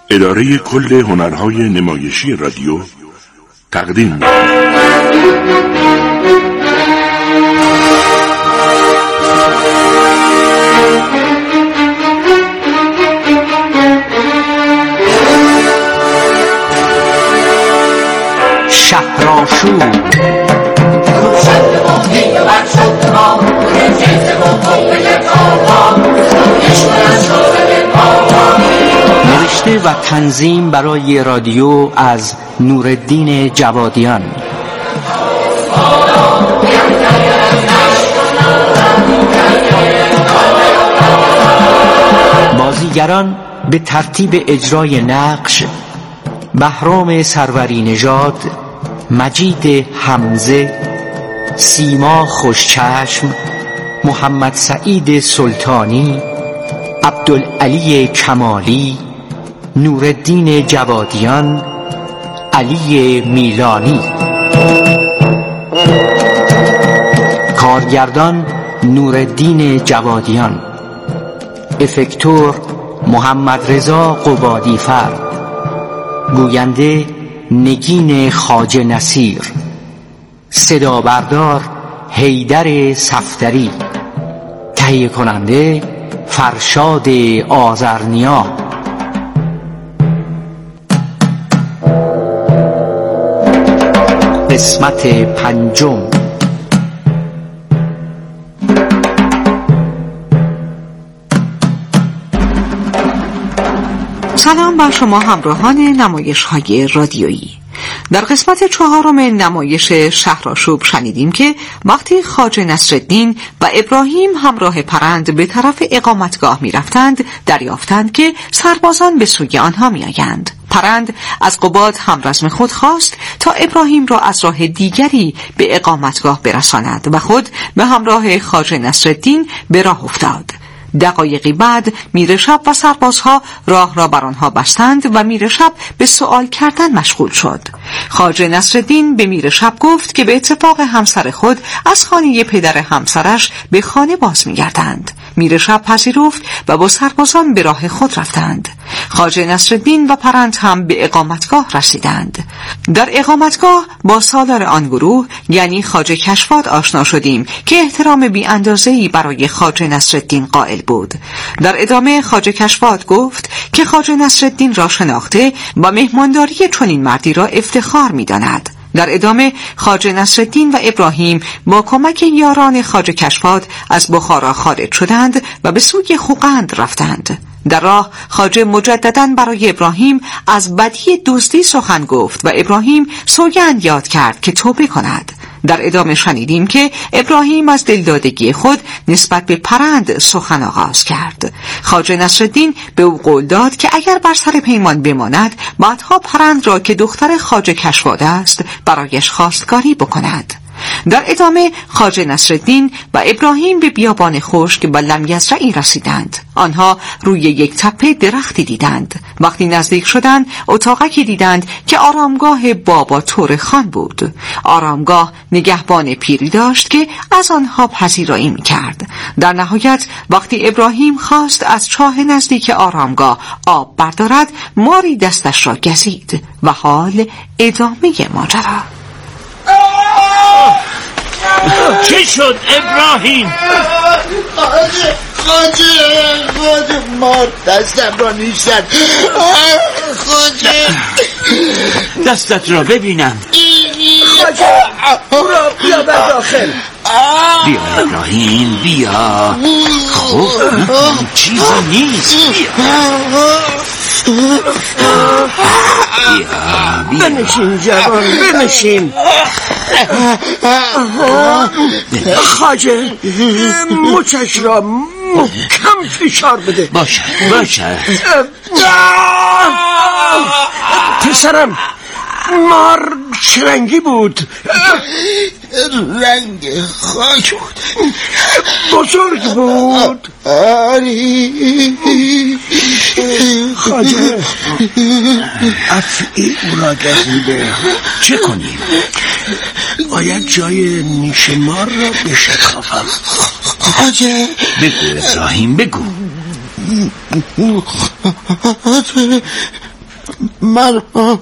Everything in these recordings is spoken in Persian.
اداره کل هنرهای نمایشی رادیو تقدیم می‌کند. شهرآشوب نوشته و تنظیم برای رادیو از نورالدین جوادیان. بازیگران به ترتیب اجرای نقش: بهرام سروری نژاد، مجید حمزه، سیما خوشچشم، محمد سعید سلطانی، عبدالعلی کمالی، نورالدین جوادیان، علی میلانی. کارگردان نورالدین جوادیان. افکتور محمد رضا قبادی فرد. گوینده نگین خواجه نصیر. صدا بردار حیدر صفدری. تهیه کننده فرشاد آذرنیا. قسمت پنجم. سلام بر شما همراهان نمایش‌های رادیویی. در قسمت 4 نمایش شهرآشوب شنیدیم که وقتی خواجه نصرالدین و ابراهیم همراه پرند به طرف اقامتگاه می رفتند، دریافتند که سربازان به سوی آنها می آیند. پرند از قباد همرزم خود خواست تا ابراهیم را از راه دیگری به اقامتگاه برساند و خود به همراه خواجه نصرالدین به راه افتاد. دقایقی بعد میرشب و سربازها راه را بر آنها بستند و میرشب به سؤال کردن مشغول شد. خواجه نصرالدین به میرشب گفت که به اتفاق همسر خود از خانه پدر همسرش به خانه باز میگردند. میرشب پذیرفت و با سربازان به راه خود رفتند. خواجه نصرالدین و پرند هم به اقامتگاه رسیدند. در اقامتگاه با سالار آن گروه یعنی خواجه کشواد آشنا شدیم که احترام بی اندازه‌ای برای خواجه نصرالدین قائل بود. در ادامه خواجه کشواد گفت که خواجه نصرالدین را شناخته و مهمانداری چنین مردی را افتخار می‌داند. در ادامه خواجه نصرالدین و ابراهیم با کمک یاران خواجه کشواد از بخارا خارج شدند و به سوی خوقند رفتند. در راه خواجه مجدداً برای ابراهیم از بدی دزدی سخن گفت و ابراهیم سوگند یاد کرد که توبه کند. در ادامه شنیدیم که ابراهیم از دلدادگی خود نسبت به پرند سخن آغاز کرد. خواجه نصرالدین به او قول داد که اگر بر سر پیمان بماند بعدها پرند را که دختر خواجه کشواد است برایش خواستگاری بکند. در ادامه خواجه نصرالدین و ابراهیم به بیابان خشک و لمیزرعی رسیدند. آنها روی یک تپه درختی دیدند. وقتی نزدیک شدند اتاقکی دیدند که آرامگاه بابا تور خان بود. آرامگاه نگهبان پیری داشت که از آنها پذیرایی می‌کرد. در نهایت وقتی ابراهیم خواست از چاه نزدیک آرامگاه آب بردارد، ماری دستش را گزید و حال ادامه ماجرا. چی شد ابراهیم؟ خواجه مار دستم را نیشتن. خواجه دستت را ببینم. خواجه برو بیا بر داخل. بیا ابراهیم بیا. خب چیزی نیست. بیا بنشین جوان بنشین. خواجه مچش را محکم فشار بده. باشه پسرم مار چه رنگی بود؟ رنگ خاک بود. بزرگ بود. خواجه افعی او را گزیده. چه کنیم؟ باید جای نیش مار را بشکافم. خواجه بگو ابراهیم بگو. من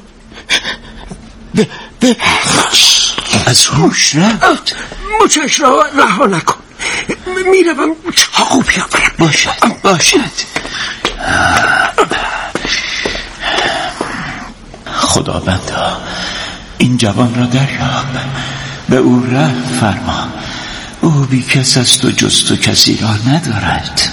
از هوش رفت. مچش را رها نکن. میروم چاقو بیاورم. باشد. خداوندا این جوان را دریاب، به او رحم فرما. او بی کس است و جز تو کسی را ندارد.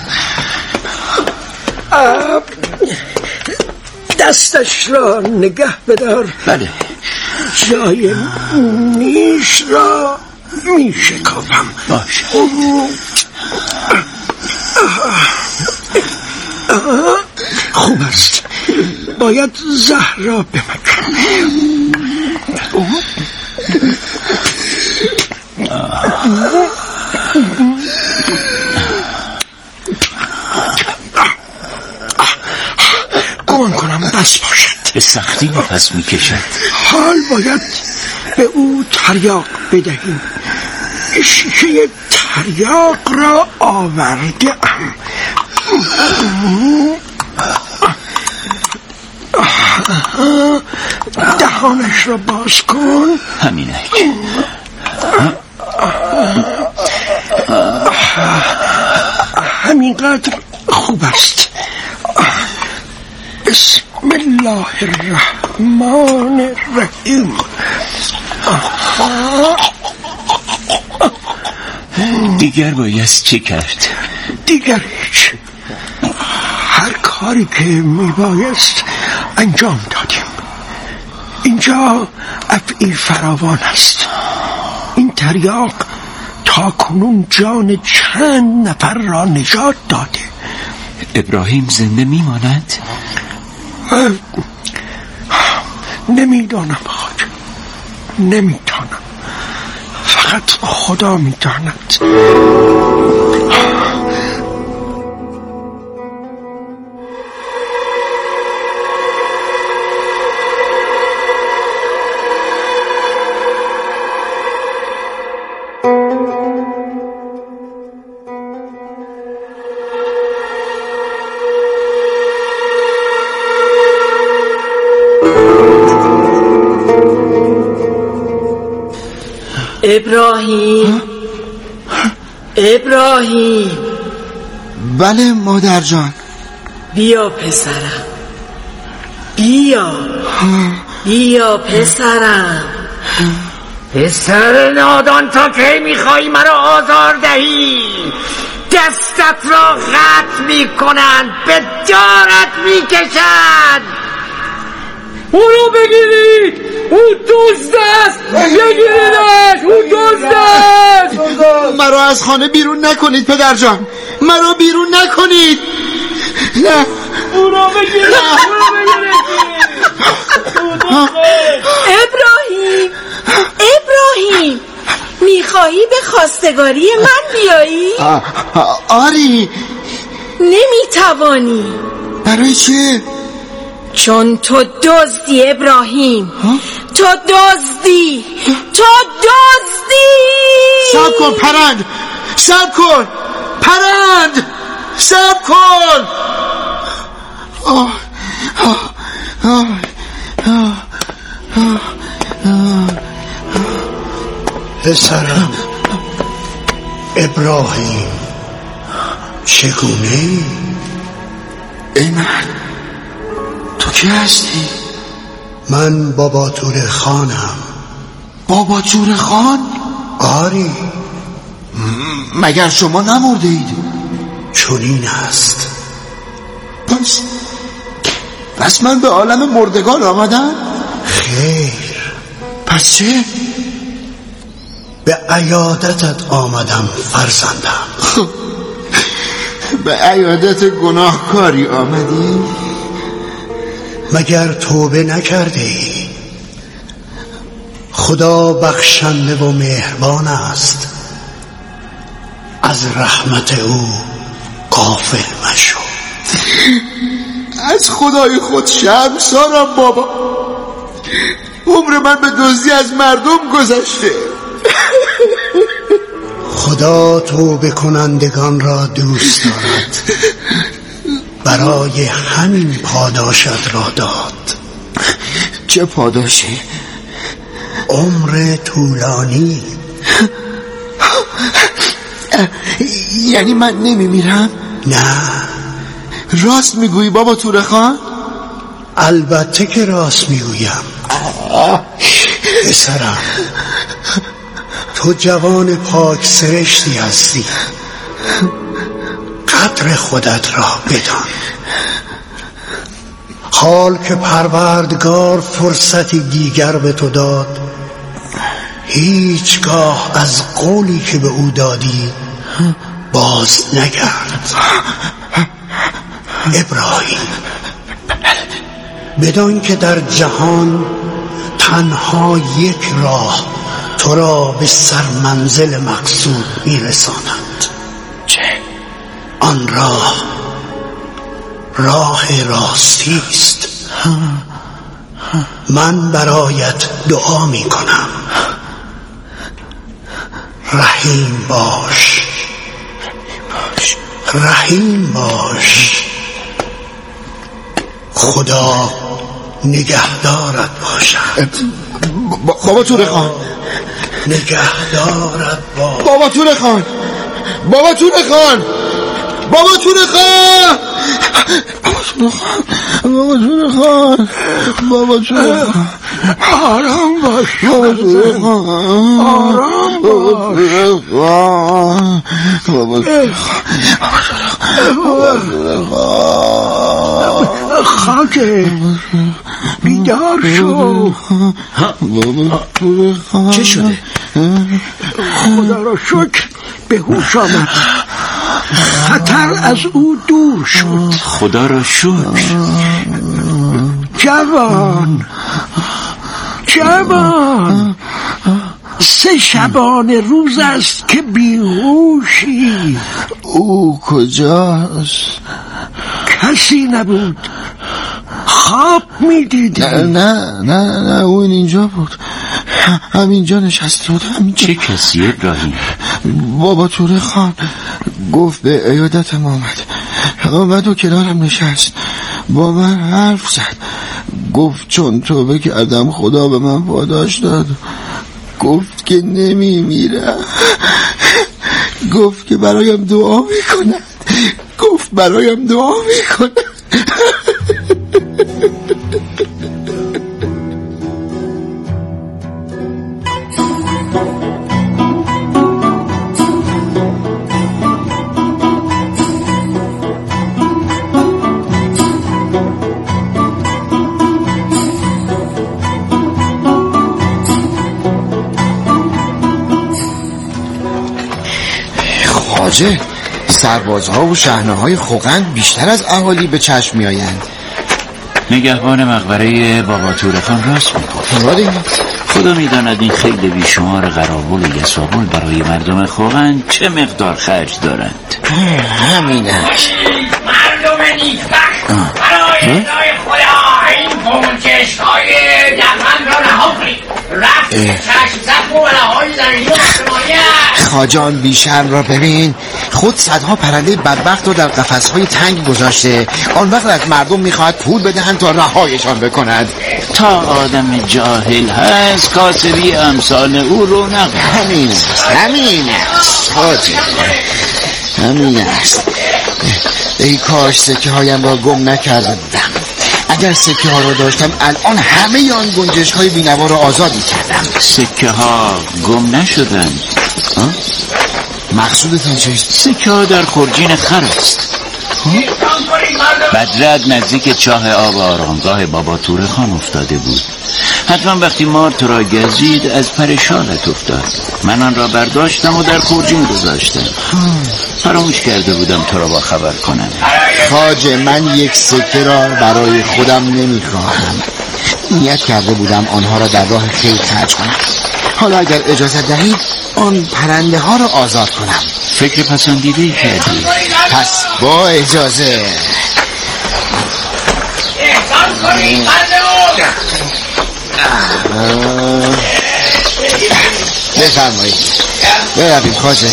دستش را نگه بدار. بله. جای نیش را می شکافم. باشه. خوب است. باید زهر را بمکم. گمان کنم بس باشد. به سختی نفس می کشد. حال باید به او تریاق بدهیم. شیشه تریاق را آورده ام. دهانش را باز کن. همینک. همینقدر خوب است. بسم الله الرحمن الرحیم. دیگر باید چه کرد؟ دیگر هیچ. هر کاری که میبایست انجام دادیم. اینجا افعی فراوان است. این تریاق تا کنون جان چند نفر را نجات داده. ابراهیم زنده میماند؟ نمیدانم خواجه، نمیدانم. فقط خدا میداند. ابراهیم. بله مادر جان. بیا پسرم، بیا پسرم. پسر نادان، تا کی میخوایی مرا آزار دهی؟ دستت را قطع میکنند، به جارت میکشند. او رو بگیرید، او دزد است. بگیریدش، او دزد است. مرا از خانه بیرون نکنید پدر جان. مرا بیرون نکنید. نه، او رو بگیرید. ابراهیم میخواهی به خواستگاری من بیایی؟ آری. نمیتوانی. برای چه؟ چون تو دزدی ابراهیم. تو دزدی. صبر کن پرند. صبر کن پرند. صبر کن. پسرم ابراهیم، چگونه ای؟ ای من، تو کی هستی؟ من بابا تور خانم. بابا تور خان؟ آری. مگر شما نمرده اید؟ چنین است. پس من به عالم مردگان آمدم؟ خیر. پس چه؟ به عیادتت آمدم فرزندم. به عیادت گناهکاری آمدی؟ مگر توبه نکرده ای؟ خدا بخشنده و مهربان است. از رحمت او غافل مشو. از خدای خود شرمسارم بابا. عمر من به دزدی از مردم گذشته. خدا توبه کنندگان را دوست دارد. برای همین پاداشت را داد. چه پاداشی؟ عمر طولانی. یعنی من نمیمیرم؟ نه. راست میگویی بابا توره خان؟ البته که راست میگویم. پسرم، تو جوان پاک سرشتی هستی. قدر خودت را بدان. حال که پروردگار فرصتی دیگر به تو داد، هیچگاه از قولی که به او دادی باز نگرد. ابراهیم، بدان که در جهان تنها یک راه تو را به سرمنزل مقصود میرساند. چه؟ آن راه راستی است. من برایت دعا می کنم. رحیم باش، رحیم باش. خدا نگهدارت باشد. بابا توره خان، نگهدارت باشد. بابا توره خان، بابا توره خان، بابا توره خان، بابا توره خان، بابا توره خان. آرام باش، بابا توره خان، آرام باش. بابا توره خان، خاکه بیدار شو. بابا توره خان. چه شده؟ خدا را شکر به هوش آمد. خطر از او دور شد. خدا را شکر. جوان 3 شبانه روز است که بیهوشی. او کجاست؟ کسی نبود، خواب میدیدی. نه اون اینجا بود، همینجا نشسته بود، همینجا. چه کسی ابراهیم؟ بابا توره خان گفت به عیادتم آمد و کنارم نشست، با من حرف زد. گفت چون توبه کردم خدا به من پاداش داد. گفت که نمیمیرم. گفت که برایم دعا میکند. گفت برایم دعا میکند. خواجه، سربازها و شحنه‌های خوغند بیشتر از اهالی به چشم می‌آیند. نگهبان مقبره بابا توره خان راست میگفت. خدا میداند این خیلی بیشمار قراول و یسابل برای مردم خوغند چه مقدار خرج دارند. همین است. مردم نیکبخت برای ادای خدا این پونچش‌های دفن را رها کنید. رفت چشم زد و بلاهای زمینی و آسمانی. خواجان بیشرم را ببین، خود صدها پرنده بدبخت رو در قفس‌های تنگ گذاشته. آن وقت از مردم میخواهد پول بدهند تا رهایشان بکند. تا آدم جاهل هست کاسبی امثال او رو نقل. همین است خواجه، همین است. ای کاش سکه هایم را گم نکرده بودم. اگر سکه ها را داشتم الان همه آن گنجش های بینوا را آزاد می‌کردم. سکه ها گم نشدند. مقصودتان چیست؟ سکه ها در خرجین خر است. بدرد نزدیک چاه آب آرامگاه بابا توره خان افتاده بود. حتما وقتی مار تو را گزید از پرشانت افتاد. من آن را برداشتم و در خرجین گذاشتم. فراموش کرده بودم تو را با خبر کنم. خواجه، من یک سکه را برای خودم نمیخواهم. نیت کرده بودم آنها را در راه خیر خرج کنم. حالا اگر اجازه دهید آن پرنده ها را آزاد کنم. فکر پسندیده‌ای کردی. پس با اجازه. احسان کنید مردم. بفرمایید برویم خواجه.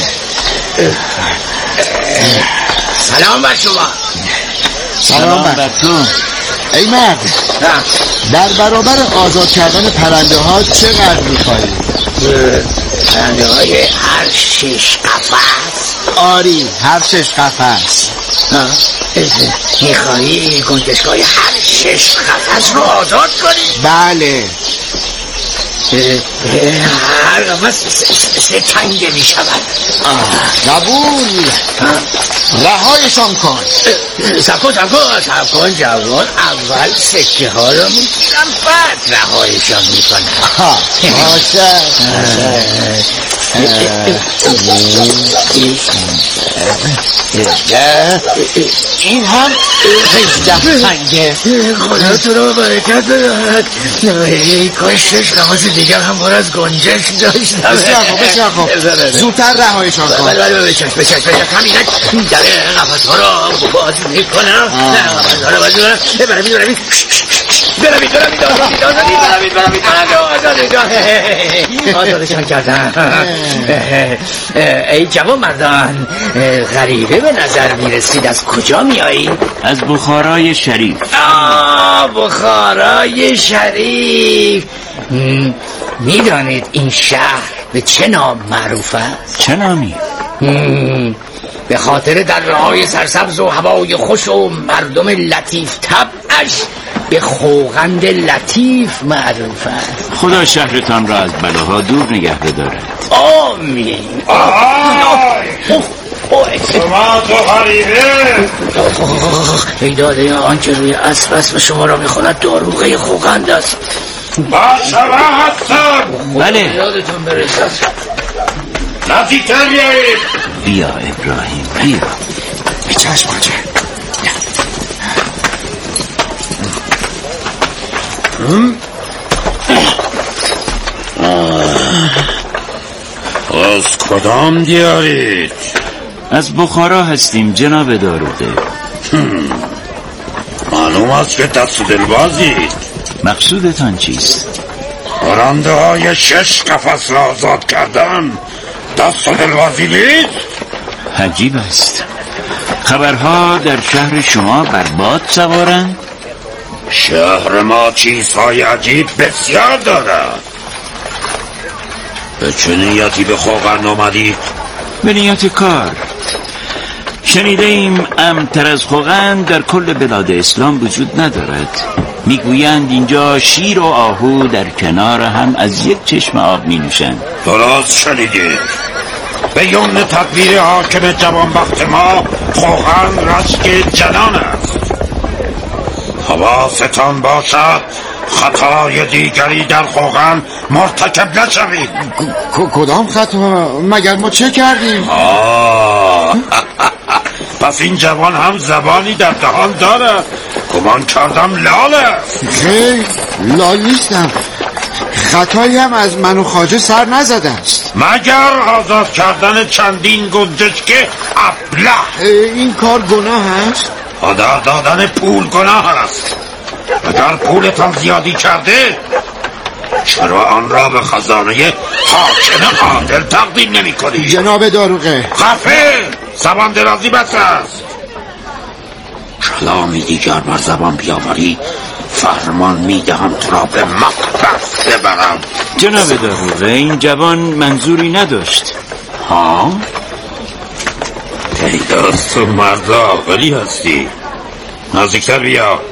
سلام بر شما. سلام بر تو. ای مرد، در برابر آزاد کردن پرنده ها چقدر میخوایی؟ پرنده های هر 6 قفس؟ آری، هر 6 قفس. میخوایی گنجشگاه هر 6 قفس رو آزاد کنی؟ بله. هر قفس 3 تنگه میشود. قبول. رهایشان کن. سب کن جوان، اول سکه ها رو میگیرم بعد رهایشان میکنم. باشه. این هم 18 تنگه. خدا تو رو برکت بدهد. کاش 6 قفس دیگر هم پر از گنجش داشتم. بسیار خوب. زودتر رهایشان کن. بله بچش همینک در قفس ها رو باز میکنم. قفس ها رو باز میکنم. بروید آزادشان کردم. ای جوان مردان، غریبه به نظر میرسید. از کجا میایی؟ از بخارای شریف. بخارای شریف. میدانید این شهر به چه نام معروف است؟ چه نامی؟ به خاطر دره‌های سرسبز و هوای خوش و مردم لطیف طبعش به خوغند لطیف معروف است. خدا شهرتان را از بلاها دور نگه بدارد. آمین. شما تو غریبه ای داده آنچه روی اسم شما را میخواند داروغه خوغند است. شما هستم. بله. یادتون برسد. نزدیکتر بیایید. بیا ابراهیم بیا. به چشم آنجا. از کدام دیارید؟ از بخارا هستیم جناب داروغه. معلوم است که دست دلبازید. مقصودتان چیست؟ پرنده های 6 قفس را آزاد کردن دست دلبازی نیست؟ عجیب است. خبرها در شهر شما بر باد سوارند؟ شهر ما چیزهای عجیب بسیار دارد. به چه نیتی به خوغند آمدید؟ به نیت کار. شنیده ایم امن‌تر از خوغند در کل بلاد اسلام وجود ندارد. میگویند اینجا شیر و آهو در کنار هم از یک چشم آب می نوشند. درست شنیدید. به یمن تدبیر حاکم جوانبخت ما خوغند رشک جنان است. حواستان باشد خطای دیگری در خوغند مرتکب نشوید. کدام خطا؟ مگر ما چه کردیم؟ پس این جوان هم زبانی در دهان داره. گمان کردم لال است. خیر، لال نیستم. خطایی هم از من و خواجه سر نزده است. مگر آزاد کردن چندین گنجشک ابله. این کار گناه است؟ هدر دادن پول گناه است. اگر پولتان زیادی کرده چرا آن را به خزانه حاکم عادل تقدیم نمی کنی؟ جناب داروغه خفه. زبان درازی بس است. کلامی دیگر بر زبان بیاوری فرمان میدهم تو را به مقدس ببرم. جناب داروغه این جوان منظوری نداشت. ای دست و مرد عاقلی هستی. نزدیکتر بیا.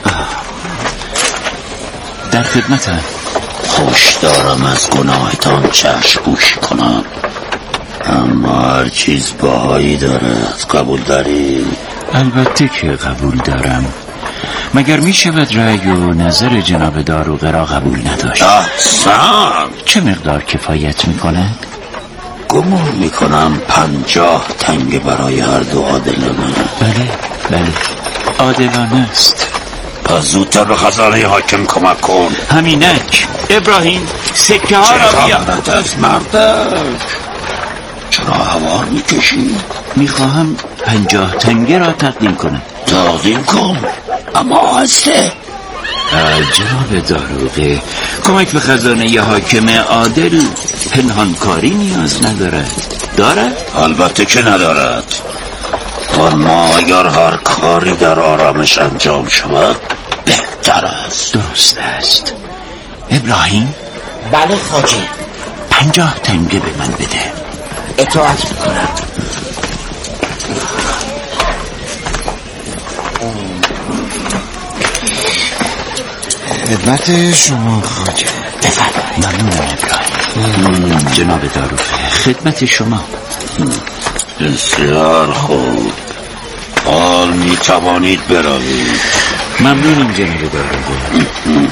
در خدمتم. خوش دارم از گناهتان چشم پوشی کنم، اما هر چیز باهایی دارد. قبول داری؟ البته که قبول دارم. مگر می شود رأی و نظر جناب داروغه را قبول نداشت؟ احسن. چه مقدار کفایت می کند؟ گمان می کنم 50 تنگ برای هر دو عادلانه. بله عادلانه است. پس زودتر به خزانه حاکم کمک کن. همینک. ابراهیم سکه ها را بیا. چه از مردک؟ چرا هوار می کشی؟ می خواهم 50 تنگه را تقدیم کنم. تقدیم کن، اما هسته. جناب داروغه کمک به خزانه حاکم عادل پنهانکاری نیاز ندارد. دارد؟ البته که ندارد. اما اگر هر کاری در آرامش انجام شود درست است. ابراهیم؟ بله خواجه. 50 تنگه به من بده. اطاعت میکنم. خدمت شما خواجه. بفرمایید. ممنونم ابراهیم. جناب داروفه خدمت شما. بسیار خوب، حال می توانید بروید. ممنونم جناب داروفه.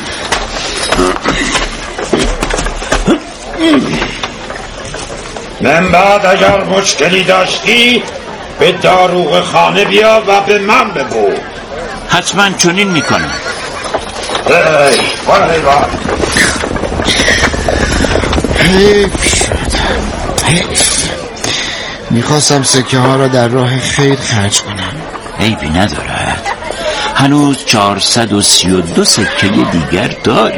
من بعد اگر مشکلی داشتی به داروغ خانه بیا و به من بگو. حتما چنین میکنم. حیف شد، حیف. میخواستم سکه ها را در راه خیر خرج کنم. عیبی ندارد، هنوز 432 سکه دیگر داری.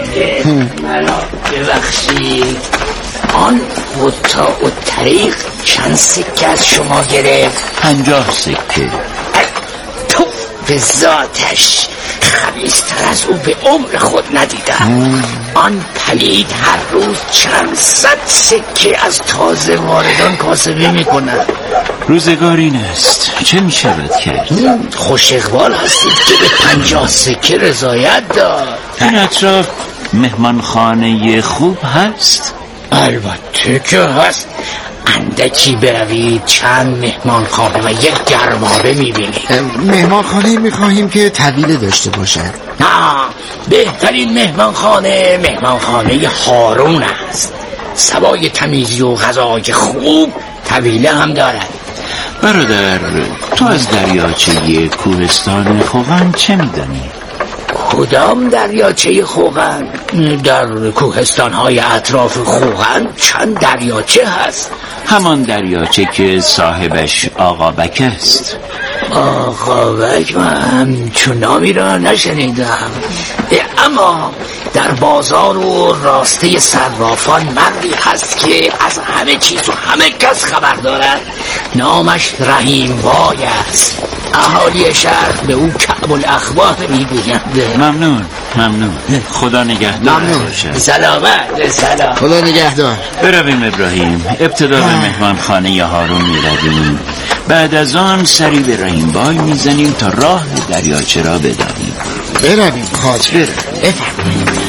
ببخشید، آن قطاع و طریق چند سکه از شما گرفت؟ 50 سکه. تو به ذاتش خبیث‌تر از او به عمر خود ندیدم. آن پلید هر روز چند صد سکه از تازه واردان کاسبی میکند. روزگار این است، چه میشود کرد؟ خوش اقبال هستید که به 50 سکه رضایت داد. این اطراف مهمانخانه خوب هست؟ البته که هست. اندکی بروید چند مهمانخانه و یک گرمابه میبینید. مهمانخانه میخواهیم که طویله داشته باشد. نه، بهترین مهمانخانه هارون است. سوای تمیزی و غذای خوب طویله هم دارد. برادر، تو از دریاچه کوهستان خوغن چه میدانی؟ کدام دریاچه خوغن؟ در کوهستان‌های اطراف خوغن چند دریاچه هست. همان دریاچه که صاحبش آقا بک است. آقا بک؟ من چون نامی را نشنیدم، اما در بازار و راسته صرافان مردی هست که از همه چیز و همه کس خبر دارد. نامش رحیم بای است. اهالی شهر به او کعب الاخبار میگویند. ممنون. خدا نگهدار. ممنون. سلامت. سلام. خدا نگهدار. برویم ابراهیم. ابتدا به مهمانخانه هارون میرویم، بعد از آن سری به رحیم بای میزنیم تا راه دریاچه را بدانیم. برویم خاطر. بفرمایید.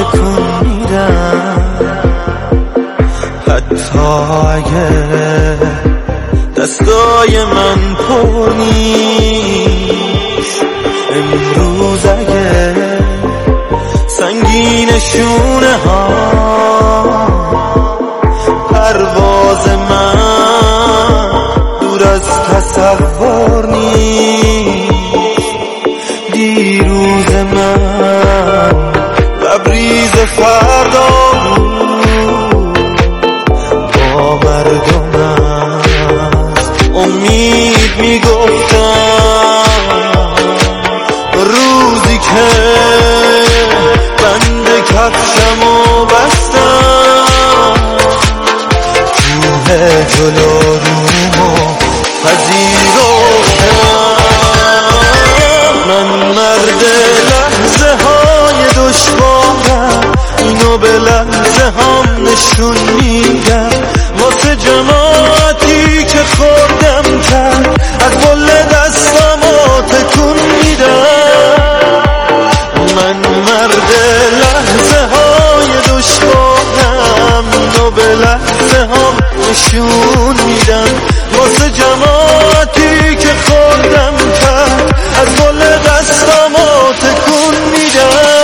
تکون میدم، حتی اگه دستای من پر نیست. امروز اگه سنگین شونه ها پرواز من دور از تصور نیست. دیروز من لبریز فردا با مردم امید میگفتم، روزی که بند کفشمو بستم، کوه جلو رومو پذیرفتم. من مرد لحظه های دشوارم، اینو به لحظه هم نشون میدم. واسه جماعتی که خوردم کرد، از بل دستمو تکون میدم. من مرد لحظه های دشوارم، اینو به لحظه هم نشون میدم. واسه جماعتی که خوردم کرد، از بل دستمو تکون میدم.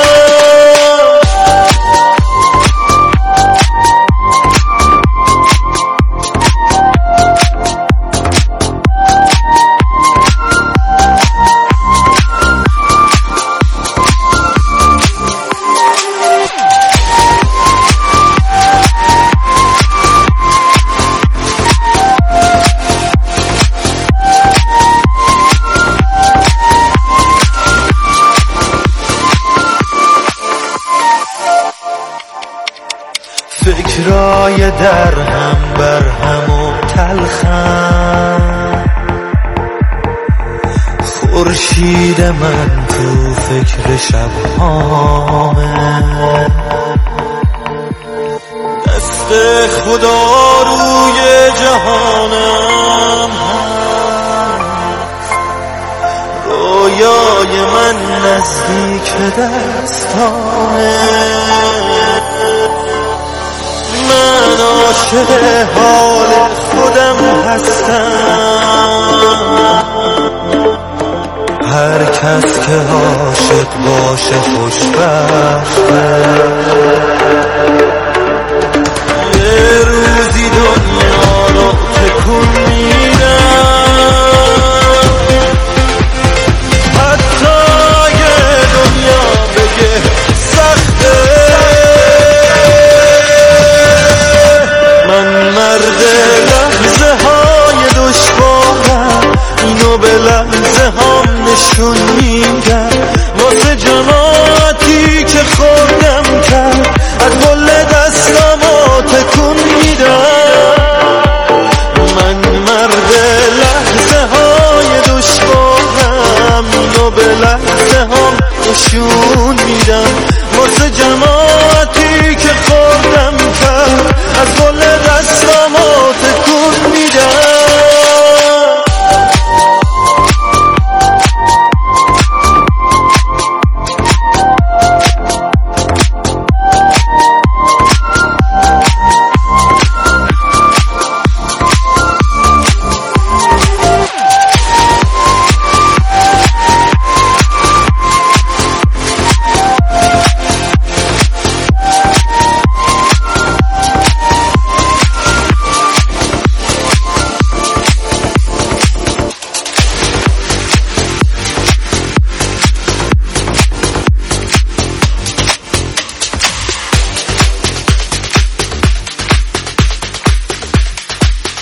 فکرای در هم بر هم و تلخم، خورشید من تو فکر شبهامه. دست خدا روی جهانم هست، رویای من نزدیک دستانه. من عاشق حال خودم هستم، هر کس که عاشق باشه خوشبخته. یه روزی دنیا رو تکون میدم، حتی اگه دنیا بگه سخته. من مرد لحظه های دشوارم، اینو به لحظه هم نشون میدم. واسه جماعتی که خوردم کرد، از بل دستمو تکون میدم. من مرد لحظه های دشوارم، اینو به لحظه هم نشون میدم.